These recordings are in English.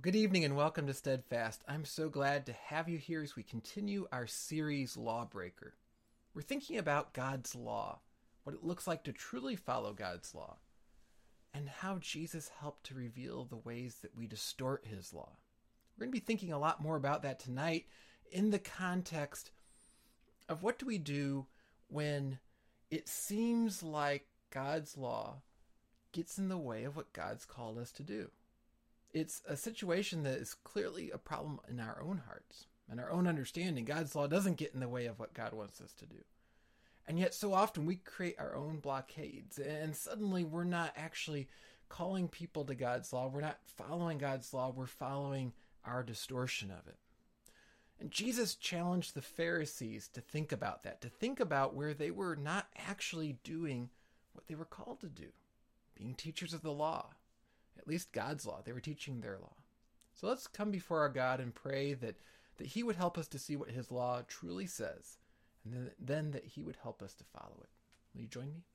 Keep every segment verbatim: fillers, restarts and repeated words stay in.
Good evening and welcome to Steadfast. I'm so glad to have you here as we continue our series Lawbreaker. We're thinking about God's law, what it looks like to truly follow God's law, and how Jesus helped to reveal the ways that we distort his law. We're going to be thinking a lot more about that tonight in the context of what do we do when it seems like God's law gets in the way of what God's called us to do. It's a situation that is clearly a problem in our own hearts and our own understanding. God's law doesn't get in the way of what God wants us to do. And yet so often we create our own blockades, and suddenly we're not actually calling people to God's law. We're not following God's law. We're following our distortion of it. And Jesus challenged the Pharisees to think about that, to think about where they were not actually doing what they were called to do, being teachers of the law. At least God's law. They were teaching their law. So let's come before our God and pray that, that he would help us to see what his law truly says, and then, then that he would help us to follow it. Will you join me?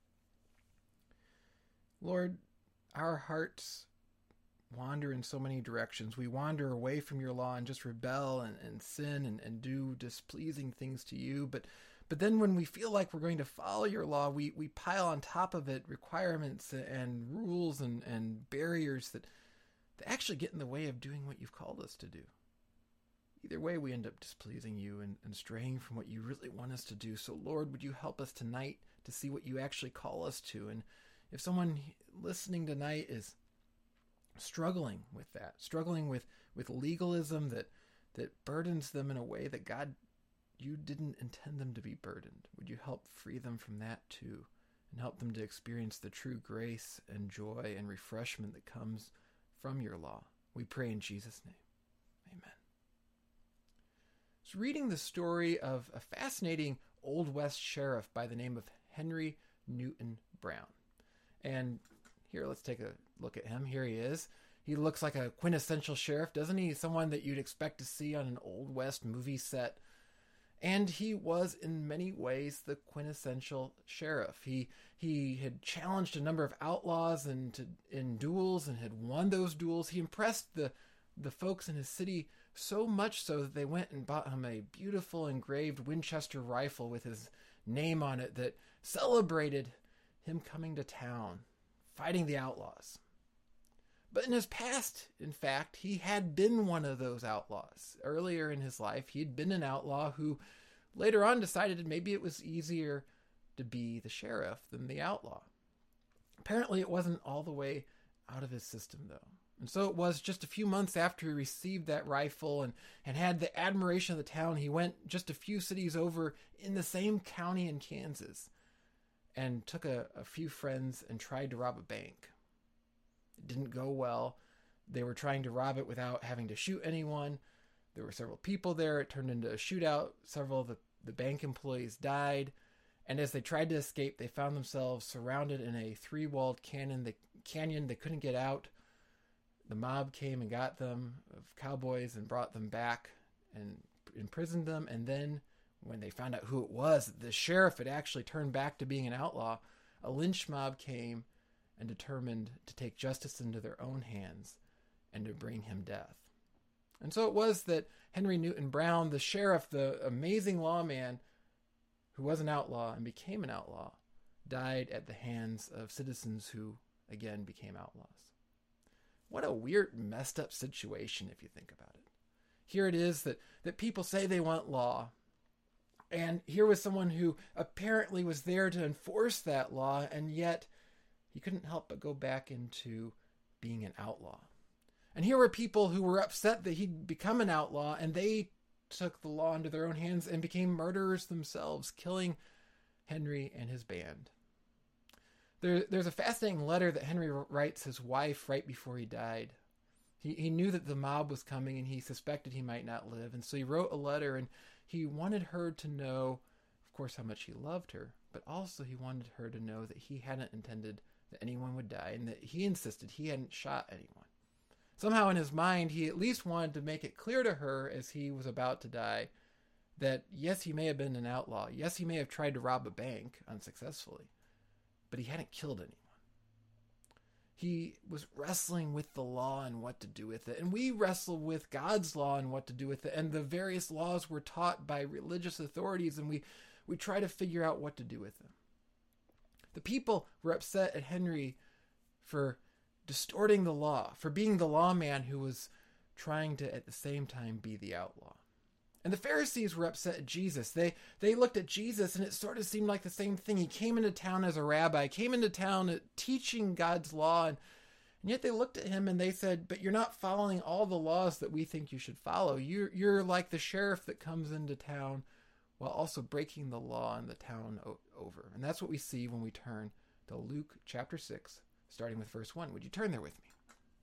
Lord, our hearts wander in so many directions. We wander away from your law and just rebel and, and sin and, and do displeasing things to you. But But then when we feel like we're going to follow your law, we, we pile on top of it requirements and rules and, and barriers that, that actually get in the way of doing what you've called us to do. Either way, we end up displeasing you and, and straying from what you really want us to do. So Lord, would you help us tonight to see what you actually call us to? And if someone listening tonight is struggling with that, struggling with, with legalism that, that burdens them in a way that God you didn't intend them to be burdened, would you help free them from that too, and help them to experience the true grace and joy and refreshment that comes from your law? We pray in Jesus' name. Amen. So reading the story of a fascinating Old West sheriff by the name of Henry Newton Brown. And here, let's take a look at him. Here he is. He looks like a quintessential sheriff, doesn't he? Someone that you'd expect to see on an Old West movie set. And he was in many ways the quintessential sheriff. He he had challenged a number of outlaws and to, in duels and had won those duels. He impressed the the folks in his city so much so that they went and bought him a beautiful engraved Winchester rifle with his name on it that celebrated him coming to town, fighting the outlaws. But in his past, in fact, he had been one of those outlaws. Earlier in his life, he had been an outlaw who later on decided maybe it was easier to be the sheriff than the outlaw. Apparently, it wasn't all the way out of his system, though. And so it was just a few months after he received that rifle and, and had the admiration of the town, he went just a few cities over in the same county in Kansas and took a, a few friends and tried to rob a bank. It didn't go well. They were trying to rob it without having to shoot anyone. There were several people there. It turned into a shootout. Several of the, the bank employees died. And as they tried to escape, they found themselves surrounded in a three-walled canyon. The canyon, they couldn't get out. The mob came and got them, of cowboys, and brought them back and imprisoned them. And then when they found out who it was, the sheriff had actually turned back to being an outlaw, a lynch mob came and determined to take justice into their own hands and to bring him death. And so it was that Henry Newton Brown, the sheriff, the amazing lawman who was an outlaw and became an outlaw, died at the hands of citizens who, again, became outlaws. What a weird, messed up situation if you think about it. Here it is that, that people say they want law. And here was someone who apparently was there to enforce that law, and yet he couldn't help but go back into being an outlaw. And here were people who were upset that he'd become an outlaw, and they took the law into their own hands and became murderers themselves, killing Henry and his band. There, there's a fascinating letter that Henry writes his wife right before he died. He, he knew that the mob was coming, and he suspected he might not live. And so he wrote a letter, and he wanted her to know, of course, how much he loved her, but also he wanted her to know that he hadn't intended that anyone would die, and that he insisted he hadn't shot anyone. Somehow in his mind, he at least wanted to make it clear to her as he was about to die that yes, he may have been an outlaw. Yes, he may have tried to rob a bank unsuccessfully, but he hadn't killed anyone. He was wrestling with the law and what to do with it. And we wrestle with God's law and what to do with it. And the various laws were taught by religious authorities, and we, we try to figure out what to do with them. The people were upset at Henry for distorting the law, for being the lawman who was trying to, at the same time, be the outlaw. And the Pharisees were upset at Jesus. They they looked at Jesus, and it sort of seemed like the same thing. He came into town as a rabbi, came into town teaching God's law, and, and yet they looked at him and they said, but you're not following all the laws that we think you should follow. You're, you're like the sheriff that comes into town while also breaking the law in the town o- over. And that's what we see when we turn to Luke chapter six, starting with verse one. Would you turn there with me?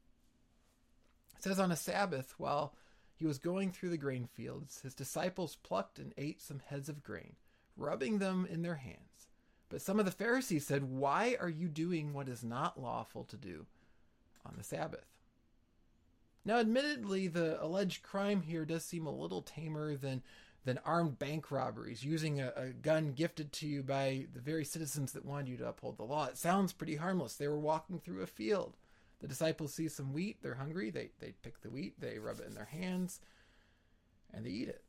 It says, on a Sabbath, while he was going through the grain fields, his disciples plucked and ate some heads of grain, rubbing them in their hands. But some of the Pharisees said, why are you doing what is not lawful to do on the Sabbath? Now, admittedly, the alleged crime here does seem a little tamer than, than armed bank robberies, using a, a gun gifted to you by the very citizens that wanted you to uphold the law. It sounds pretty harmless. They were walking through a field. The disciples see some wheat. They're hungry. They they pick the wheat. They rub it in their hands, and they eat it.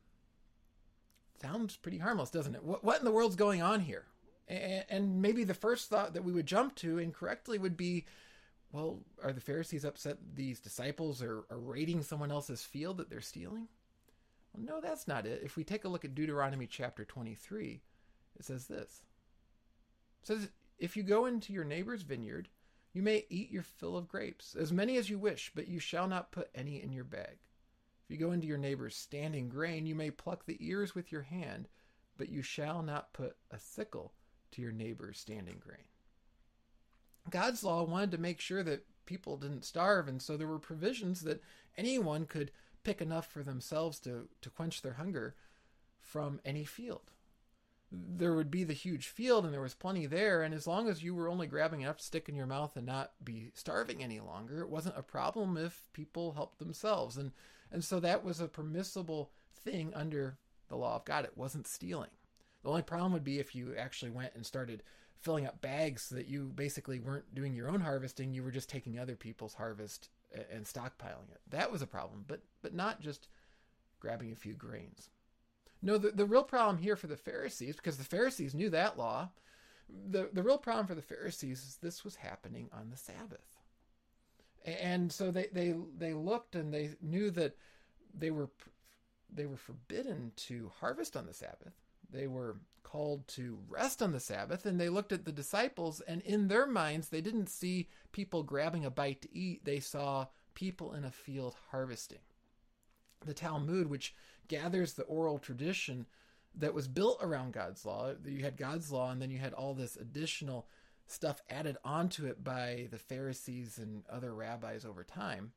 Sounds pretty harmless, doesn't it? What, what in the world's going on here? And, and maybe the first thought that we would jump to incorrectly would be, well, are the Pharisees upset these disciples are, are raiding someone else's field that they're stealing? Well, no, that's not it. If we take a look at Deuteronomy chapter twenty-three, it says this. It says, if you go into your neighbor's vineyard, you may eat your fill of grapes, as many as you wish, but you shall not put any in your bag. If you go into your neighbor's standing grain, you may pluck the ears with your hand, but you shall not put a sickle to your neighbor's standing grain. God's law wanted to make sure that people didn't starve, and so there were provisions that anyone could pick enough for themselves to, to quench their hunger from any field. There would be the huge field, and there was plenty there, and as long as you were only grabbing enough to stick in your mouth and not be starving any longer, it wasn't a problem if people helped themselves. And, and so that was a permissible thing under the law of God. It wasn't stealing. The only problem would be if you actually went and started filling up bags so that you basically weren't doing your own harvesting, you were just taking other people's harvest and stockpiling it. That was a problem, but but not just grabbing a few grains. No, the, the real problem here for the Pharisees, because the Pharisees knew that law, the, the real problem for the Pharisees is this was happening on the Sabbath. And so they, they, they looked and they knew that they were, they were forbidden to harvest on the Sabbath. They were called to rest on the Sabbath, and they looked at the disciples, and in their minds, they didn't see people grabbing a bite to eat. They saw people in a field harvesting. The Talmud, which gathers the oral tradition that was built around God's law. You had God's law, and then you had all this additional stuff added onto it by the Pharisees and other rabbis over time.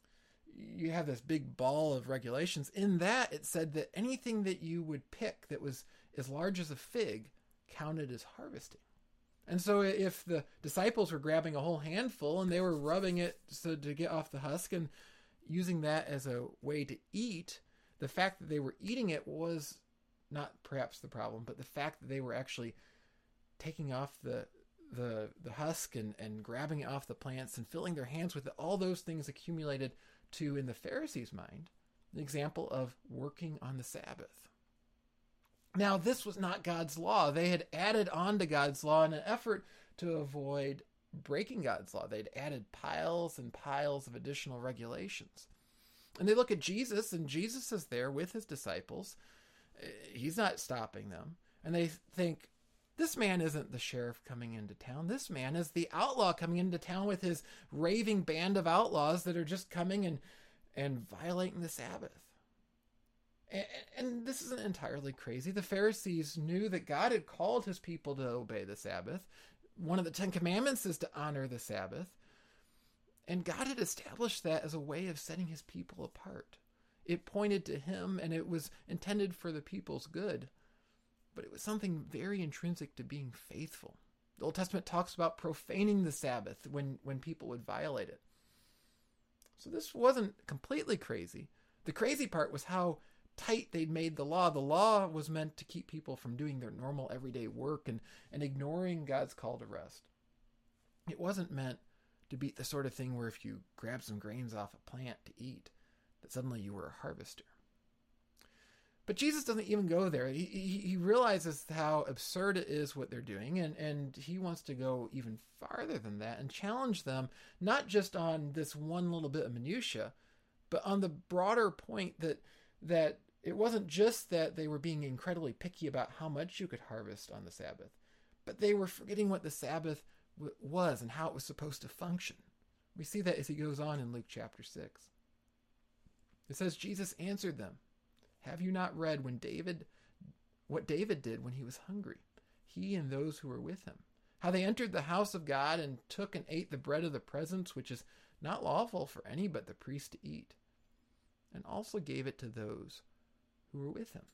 You have this big ball of regulations. In that, it said that anything that you would pick that was as large as a fig counted as harvesting. And so if the disciples were grabbing a whole handful and they were rubbing it so to get off the husk and using that as a way to eat, the fact that they were eating it was not perhaps the problem, but the fact that they were actually taking off the the the husk and, and grabbing it off the plants and filling their hands with it, all those things accumulated to, in the Pharisees' mind, an example of working on the Sabbath. Now, this was not God's law. They had added on to God's law in an effort to avoid breaking God's law. They'd added piles and piles of additional regulations. And they look at Jesus, and Jesus is there with his disciples. He's not stopping them. And they think, this man isn't the sheriff coming into town. This man is the outlaw coming into town with his raving band of outlaws that are just coming and, and violating the Sabbath. And, and this isn't entirely crazy. The Pharisees knew that God had called his people to obey the Sabbath. One of the Ten Commandments is to honor the Sabbath. And God had established that as a way of setting his people apart. It pointed to him, and it was intended for the people's good. But it was something very intrinsic to being faithful. The Old Testament talks about profaning the Sabbath when, when people would violate it. So this wasn't completely crazy. The crazy part was how tight they'd made the law. The law was meant to keep people from doing their normal everyday work and, and ignoring God's call to rest. It wasn't meant to be the sort of thing where if you grab some grains off a plant to eat, that suddenly you were a harvester. But Jesus doesn't even go there. He, he, he realizes how absurd it is what they're doing, and, and he wants to go even farther than that and challenge them, not just on this one little bit of minutia, but on the broader point that that it wasn't just that they were being incredibly picky about how much you could harvest on the Sabbath, but they were forgetting what the Sabbath w- was and how it was supposed to function. We see that as he goes on in Luke chapter six. It says, Jesus answered them, "Have you not read when David, what David did when he was hungry, he and those who were with him, how they entered the house of God and took and ate the bread of the presence, which is not lawful for any but the priest to eat, and also gave it to those who were with him?"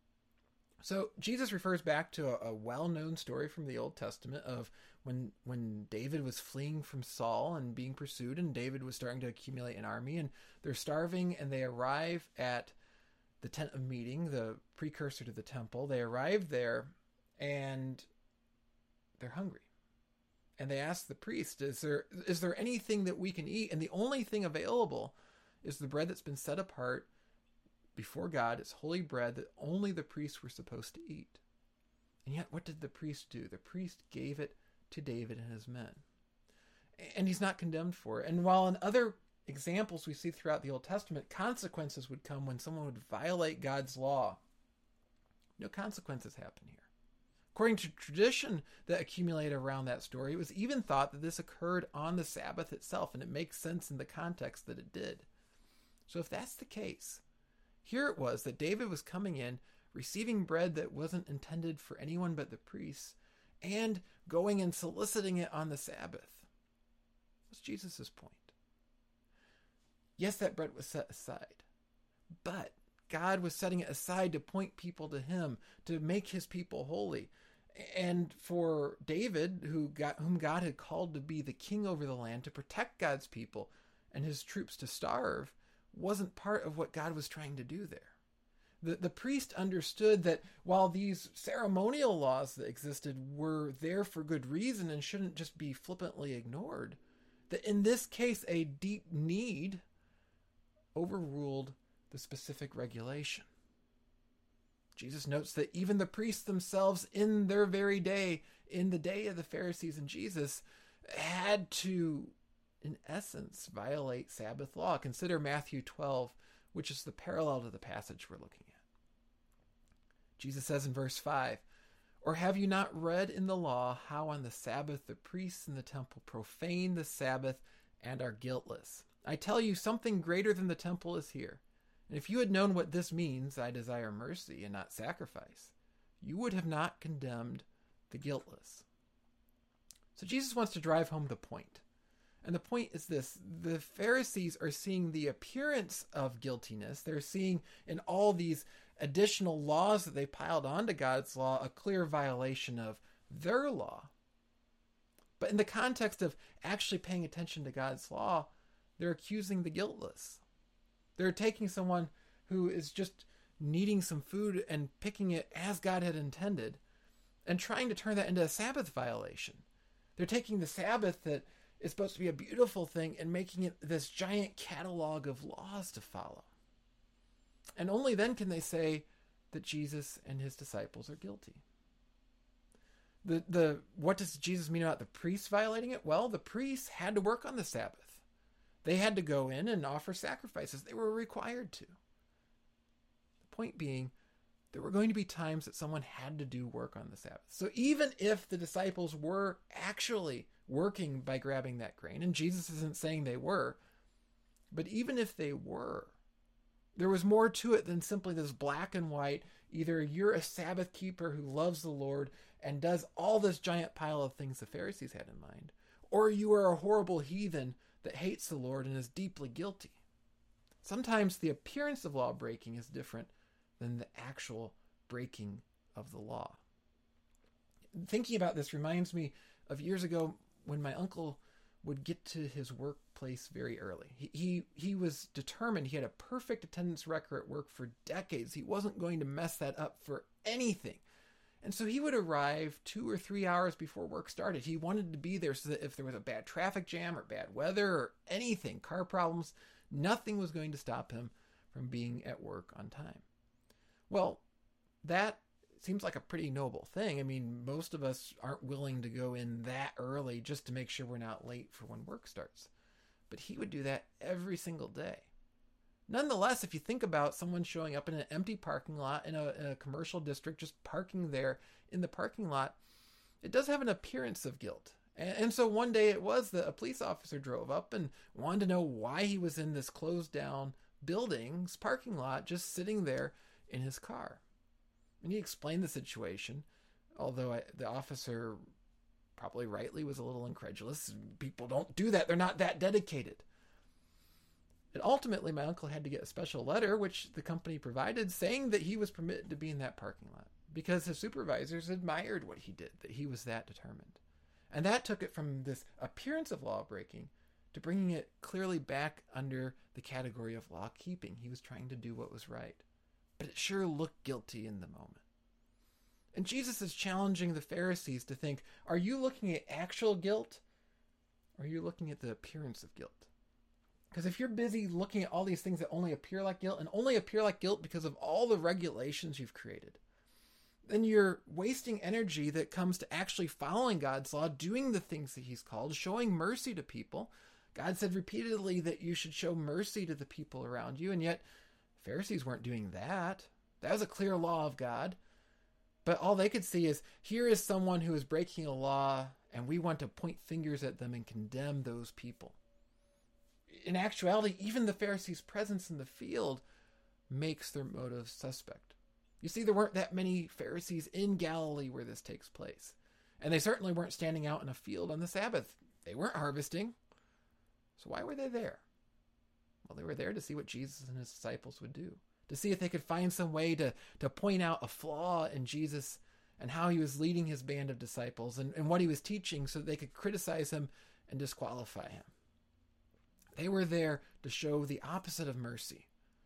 So Jesus refers back to a, a well-known story from the Old Testament of when when David was fleeing from Saul and being pursued, and David was starting to accumulate an army, and they're starving, and they arrive at the tent of meeting, the precursor to the temple. They arrive there, and they're hungry. And they ask the priest, is there is there anything that we can eat? And the only thing available is the bread that's been set apart before God. It's holy bread that only the priests were supposed to eat. And yet, what did the priest do? The priest gave it to David and his men. And he's not condemned for it. And while in other examples we see throughout the Old Testament, consequences would come when someone would violate God's law, no consequences happen here. According to tradition that accumulated around that story, it was even thought that this occurred on the Sabbath itself, and it makes sense in the context that it did. So if that's the case, here it was that David was coming in, receiving bread that wasn't intended for anyone but the priests, and going and soliciting it on the Sabbath. What's Jesus' point? Yes, that bread was set aside, but God was setting it aside to point people to him, to make his people holy. And for David, who got, whom God had called to be the king over the land, to protect God's people and his troops to starve, wasn't part of what God was trying to do there. The, the priest understood that while these ceremonial laws that existed were there for good reason and shouldn't just be flippantly ignored, that in this case a deep need overruled the specific regulation. Jesus notes that even the priests themselves in their very day, in the day of the Pharisees and Jesus, had to, in essence, violate Sabbath law. Consider Matthew twelve, which is the parallel to the passage we're looking at. Jesus says in verse five, "Or have you not read in the law how on the Sabbath the priests in the temple profane the Sabbath and are guiltless? I tell you, something greater than the temple is here. And if you had known what this means, I desire mercy and not sacrifice, you would have not condemned the guiltless." So Jesus wants to drive home the point. And the point is this: the Pharisees are seeing the appearance of guiltiness. They're seeing in all these additional laws that they piled onto God's law a clear violation of their law. But in the context of actually paying attention to God's law, they're accusing the guiltless. They're taking someone who is just needing some food and picking it as God had intended and trying to turn that into a Sabbath violation. They're taking the Sabbath that is supposed to be a beautiful thing and making it this giant catalog of laws to follow. And only then can they say that Jesus and his disciples are guilty. The the what does Jesus mean about the priests violating it? Well, the priests had to work on the Sabbath. They had to go in and offer sacrifices. They were required to. The point being, there were going to be times that someone had to do work on the Sabbath. So even if the disciples were actually working by grabbing that grain, and Jesus isn't saying they were, but even if they were, there was more to it than simply this black and white, either you're a Sabbath keeper who loves the Lord and does all this giant pile of things the Pharisees had in mind, or you are a horrible heathen that hates the Lord and is deeply guilty. Sometimes the appearance of law breaking is different than the actual breaking of the law. Thinking about this reminds me of years ago when my uncle would get to his workplace very early. He, he he was determined. He had a perfect attendance record at work for decades. He wasn't going to mess that up for anything. And so he would arrive two or three hours before work started. He wanted to be there so that if there was a bad traffic jam or bad weather or anything, car problems, nothing was going to stop him from being at work on time. Well, that seems like a pretty noble thing. I mean, most of us aren't willing to go in that early just to make sure we're not late for when work starts. But he would do that every single day. Nonetheless, if you think about someone showing up in an empty parking lot in a, in a commercial district, just parking there in the parking lot, it does have an appearance of guilt. And, and so one day it was that a police officer drove up and wanted to know why he was in this closed down building's parking lot, just sitting there in his car. And he explained the situation, although I, the officer probably rightly was a little incredulous. People don't do that. They're not that dedicated. And ultimately, my uncle had to get a special letter, which the company provided, saying that he was permitted to be in that parking lot because his supervisors admired what he did, that he was that determined. And that took it from this appearance of law breaking to bringing it clearly back under the category of law keeping. He was trying to do what was right. But it sure looked guilty in the moment. And Jesus is challenging the Pharisees to think, are you looking at actual guilt? Or are you looking at the appearance of guilt? Because if you're busy looking at all these things that only appear like guilt, and only appear like guilt because of all the regulations you've created, then you're wasting energy that comes to actually following God's law, doing the things that he's called, showing mercy to people. God said repeatedly that you should show mercy to the people around you, and yet Pharisees weren't doing that. That was a clear law of God. But all they could see is, here is someone who is breaking a law, and we want to point fingers at them and condemn those people. In actuality, even the Pharisees' presence in the field makes their motive suspect. You see, there weren't that many Pharisees in Galilee where this takes place. And they certainly weren't standing out in a field on the Sabbath. They weren't harvesting. So why were they there? Well, they were there to see what Jesus and his disciples would do, to see if they could find some way to, to point out a flaw in Jesus and how he was leading his band of disciples and, and what he was teaching so that they could criticize him and disqualify him. They were there to show the opposite of mercy.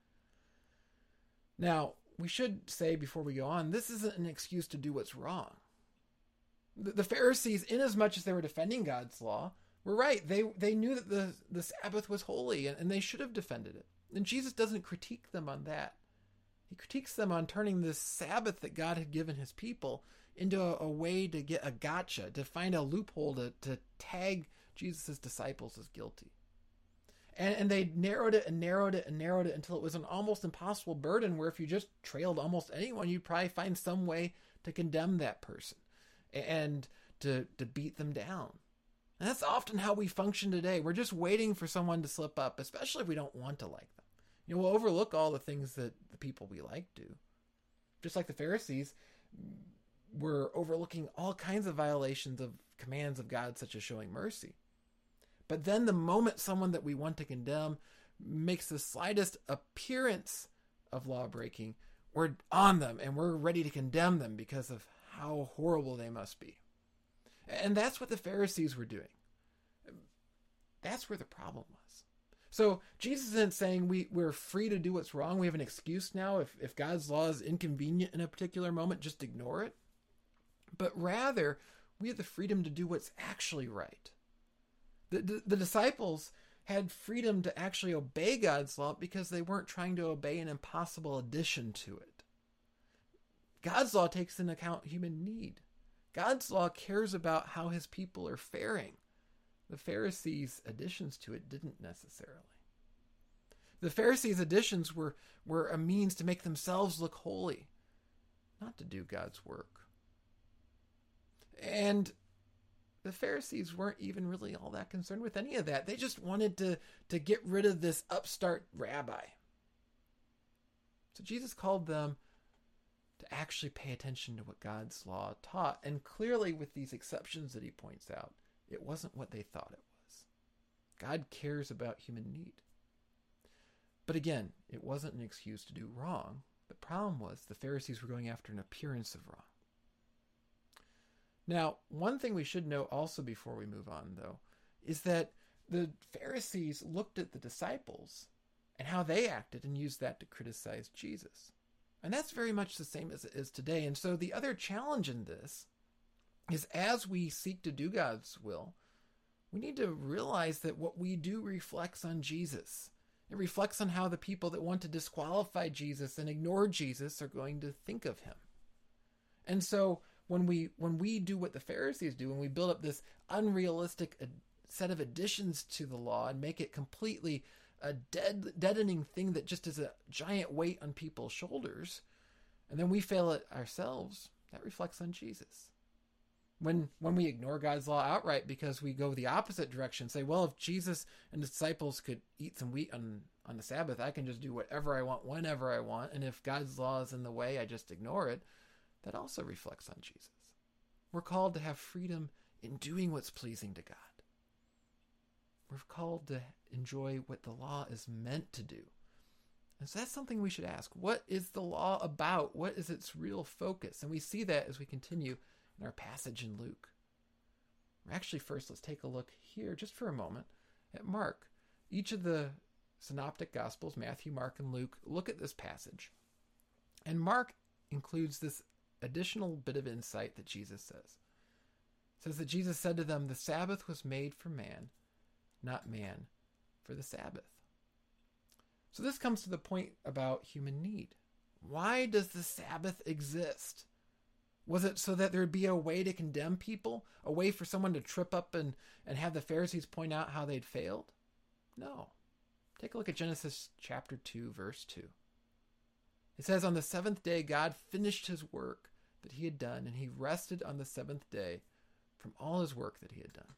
Now, we should say before we go on, this isn't an excuse to do what's wrong. The, the Pharisees, inasmuch as they were defending God's law, were right. They they knew that the, the Sabbath was holy, and, and they should have defended it. And Jesus doesn't critique them on that. He critiques them on turning this Sabbath that God had given his people into a, a way to get a gotcha, to find a loophole to, to tag Jesus' disciples as guilty. And, and they narrowed it and narrowed it and narrowed it until it was an almost impossible burden where if you just trailed almost anyone, you'd probably find some way to condemn that person and to, to beat them down. And that's often how we function today. We're just waiting for someone to slip up, especially if we don't want to like them. You know, we'll overlook all the things that the people we like do. Just like the Pharisees were overlooking all kinds of violations of commands of God, such as showing mercy. But then the moment someone that we want to condemn makes the slightest appearance of law breaking, we're on them and we're ready to condemn them because of how horrible they must be. And that's what the Pharisees were doing. That's where the problem was. So Jesus isn't saying we, we're free to do what's wrong. We have an excuse now. If, if God's law is inconvenient in a particular moment, just ignore it. But rather, we have the freedom to do what's actually right. The, the, the disciples had freedom to actually obey God's law because they weren't trying to obey an impossible addition to it. God's law takes into account human need. God's law cares about how his people are faring. The Pharisees' additions to it didn't necessarily. The Pharisees' additions were, were a means to make themselves look holy, not to do God's work. And the Pharisees weren't even really all that concerned with any of that. They just wanted to, to get rid of this upstart rabbi. So Jesus called them to actually pay attention to what God's law taught. And clearly, with these exceptions that he points out, it wasn't what they thought it was. God cares about human need. But again, it wasn't an excuse to do wrong. The problem was the Pharisees were going after an appearance of wrong. Now, one thing we should know also before we move on, though, is that the Pharisees looked at the disciples and how they acted and used that to criticize Jesus. And that's very much the same as it is today. And so the other challenge in this is, as we seek to do God's will, we need to realize that what we do reflects on Jesus. It reflects on how the people that want to disqualify Jesus and ignore Jesus are going to think of him. And so when we when we do what the Pharisees do, and we build up this unrealistic set of additions to the law and make it completely a dead, deadening thing that just is a giant weight on people's shoulders, and then we fail it ourselves, that reflects on Jesus. When when we ignore God's law outright because we go the opposite direction, say, well, if Jesus and the disciples could eat some wheat on, on the Sabbath, I can just do whatever I want, whenever I want, and if God's law is in the way, I just ignore it, that also reflects on Jesus. We're called to have freedom in doing what's pleasing to God. We're called to enjoy what the law is meant to do. And so that's something we should ask. What is the law about? What is its real focus? And we see that as we continue in our passage in Luke. Actually, first, let's take a look here just for a moment at Mark. Each of the synoptic gospels, Matthew, Mark, and Luke, look at this passage. And Mark includes this additional bit of insight that Jesus says. It says that Jesus said to them, the Sabbath was made for man, not man for the Sabbath. So this comes to the point about human need. Why does the Sabbath exist? Was it so that there would be a way to condemn people? A way for someone to trip up and, and have the Pharisees point out how they'd failed? No. Take a look at Genesis chapter two, verse two. It says, on the seventh day, God finished his work that he had done, and he rested on the seventh day from all his work that he had done.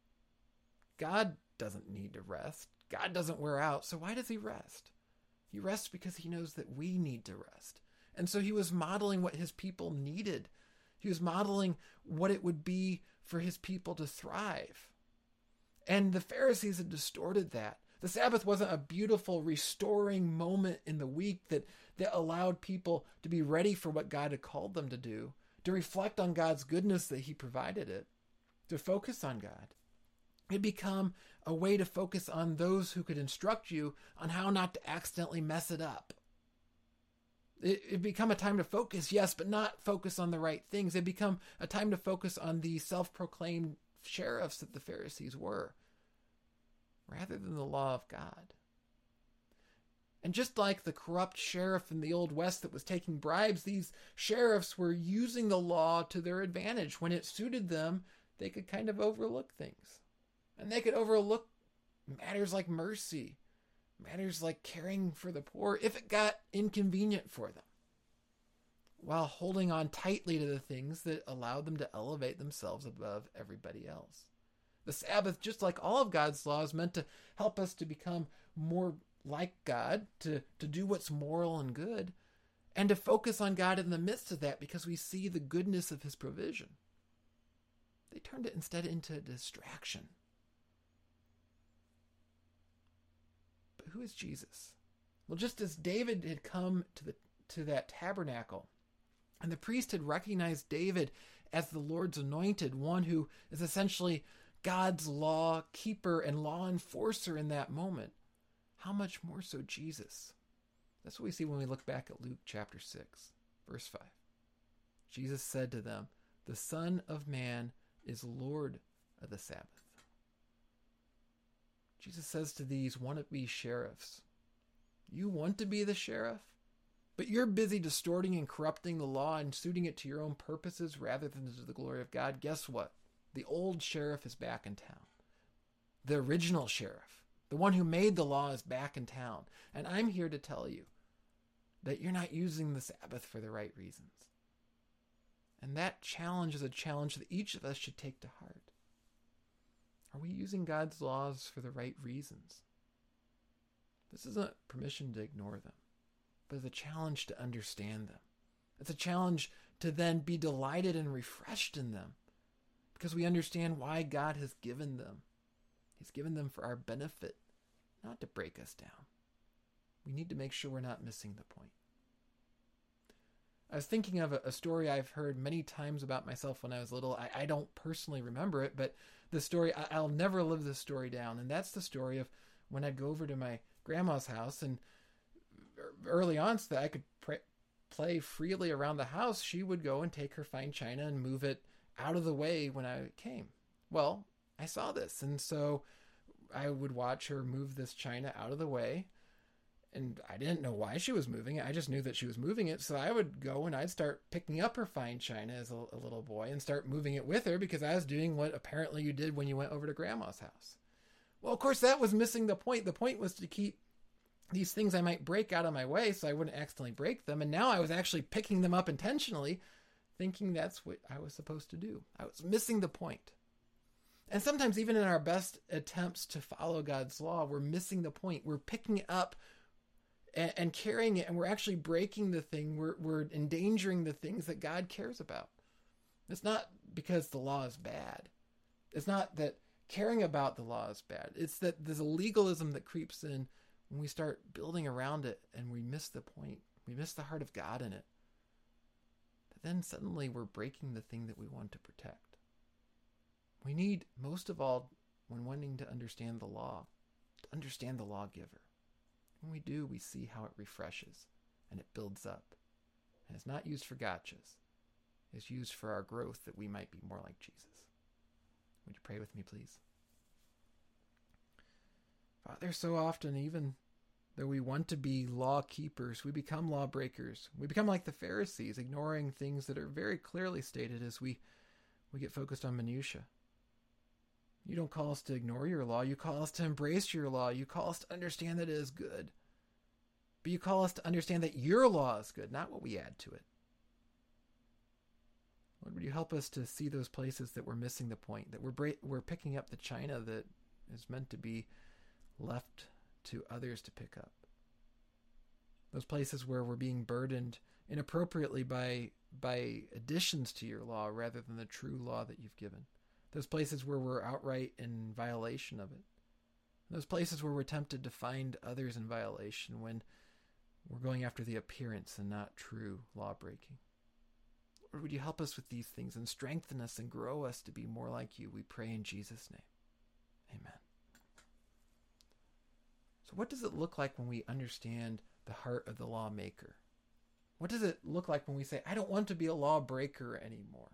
God doesn't need to rest. God doesn't wear out. So why does he rest? He rests because he knows that we need to rest. And so he was modeling what his people needed. He was modeling what it would be for his people to thrive. And the Pharisees had distorted that. The Sabbath wasn't a beautiful, restoring moment in the week that, that allowed people to be ready for what God had called them to do, to reflect on God's goodness that he provided it, to focus on God. It become a way to focus on those who could instruct you on how not to accidentally mess it up. It, it become a time to focus, yes, but not focus on the right things. It become a time to focus on the self-proclaimed sheriffs that the Pharisees were, rather than the law of God. And just like the corrupt sheriff in the Old West that was taking bribes, these sheriffs were using the law to their advantage. When it suited them, they could kind of overlook things. And they could overlook matters like mercy, matters like caring for the poor, if it got inconvenient for them, while holding on tightly to the things that allowed them to elevate themselves above everybody else. The Sabbath, just like all of God's law, is meant to help us to become more like God, to, to do what's moral and good, and to focus on God in the midst of that because we see the goodness of his provision. They turned it instead into a distraction. But who is Jesus? Well, just as David had come to the to that tabernacle, and the priest had recognized David as the Lord's anointed, one who is essentially God's law keeper and law enforcer in that moment, how much more so Jesus? That's what we see when we look back at Luke chapter six, verse five. Jesus said to them, the Son of Man is Lord of the Sabbath. Jesus says to these wannabe sheriffs, you want to be the sheriff, but you're busy distorting and corrupting the law and suiting it to your own purposes rather than to the glory of God. Guess what? The old sheriff is back in town. The original sheriff, the one who made the law, is back in town. And I'm here to tell you that you're not using the Sabbath for the right reasons. And that challenge is a challenge that each of us should take to heart. Are we using God's laws for the right reasons? This isn't permission to ignore them, but it's a challenge to understand them. It's a challenge to then be delighted and refreshed in them because we understand why God has given them. He's given them for our benefit, not to break us down. We need to make sure we're not missing the point. I was thinking of a, a story I've heard many times about myself when I was little. I, I don't personally remember it, but the story, I, I'll never live this story down. And that's the story of when I'd go over to my grandma's house, and early on so that I could pray, play freely around the house, she would go and take her fine china and move it out of the way when I came. Well, I saw this, and so I would watch her move this china out of the way, and I didn't know why she was moving it. I just knew that she was moving it, so I would go and I'd start picking up her fine china as a, a little boy and start moving it with her, because I was doing what apparently you did when you went over to Grandma's house. Well, of course, that was missing the point. The point was to keep these things I might break out of my way so I wouldn't accidentally break them, and now I was actually picking them up intentionally, thinking that's what I was supposed to do. I was missing the point. And sometimes even in our best attempts to follow God's law, we're missing the point. We're picking it up and, and carrying it, and we're actually breaking the thing. We're, we're endangering the things that God cares about. It's not because the law is bad. It's not that caring about the law is bad. It's that there's a legalism that creeps in when we start building around it and we miss the point. We miss the heart of God in it. But then suddenly we're breaking the thing that we want to protect. We need, most of all, when wanting to understand the law, to understand the lawgiver. When we do, we see how it refreshes and it builds up. And it's not used for gotchas. It's used for our growth, that we might be more like Jesus. Would you pray with me, please? Father, so often, even though we want to be law keepers, we become lawbreakers. We become like the Pharisees, ignoring things that are very clearly stated as we, we get focused on minutia. You don't call us to ignore your law. You call us to embrace your law. You call us to understand that it is good. But you call us to understand that your law is good, not what we add to it. Lord, would you help us to see those places that we're missing the point, that we're bra- we're picking up the china that is meant to be left to others to pick up. Those places where we're being burdened inappropriately by by additions to your law rather than the true law that you've given. Those places where we're outright in violation of it. Those places where we're tempted to find others in violation when we're going after the appearance and not true law breaking. Lord, would you help us with these things and strengthen us and grow us to be more like you? We pray in Jesus' name. Amen. So what does it look like when we understand the heart of the lawmaker? What does it look like when we say, I don't want to be a lawbreaker anymore?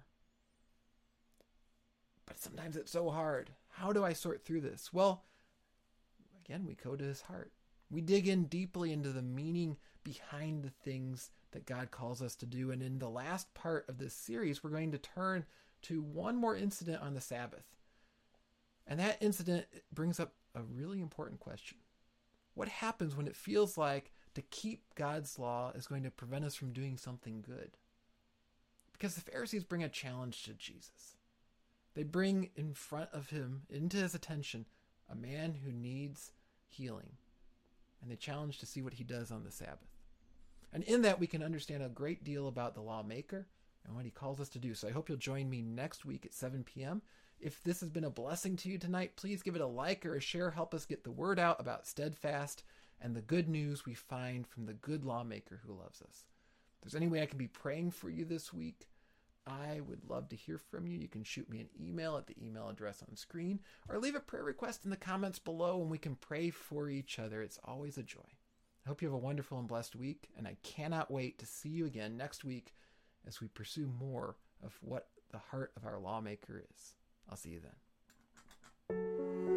But sometimes it's so hard. How do I sort through this? Well, again, we go to his heart. We dig in deeply into the meaning behind the things that God calls us to do. And in the last part of this series, we're going to turn to one more incident on the Sabbath. And that incident brings up a really important question. What happens when it feels like to keep God's law is going to prevent us from doing something good? Because the Pharisees bring a challenge to Jesus. They bring in front of him, into his attention, a man who needs healing. And they challenge to see what he does on the Sabbath. And in that, we can understand a great deal about the lawmaker and what he calls us to do. So I hope you'll join me next week at seven p.m. If this has been a blessing to you tonight, please give it a like or a share. Help us get the word out about Steadfast and the good news we find from the good lawmaker who loves us. If there's any way I can be praying for you this week, I would love to hear from you. You can shoot me an email at the email address on screen, or leave a prayer request in the comments below and we can pray for each other. It's always a joy. I hope you have a wonderful and blessed week, and I cannot wait to see you again next week as we pursue more of what the heart of our lawmaker is. I'll see you then.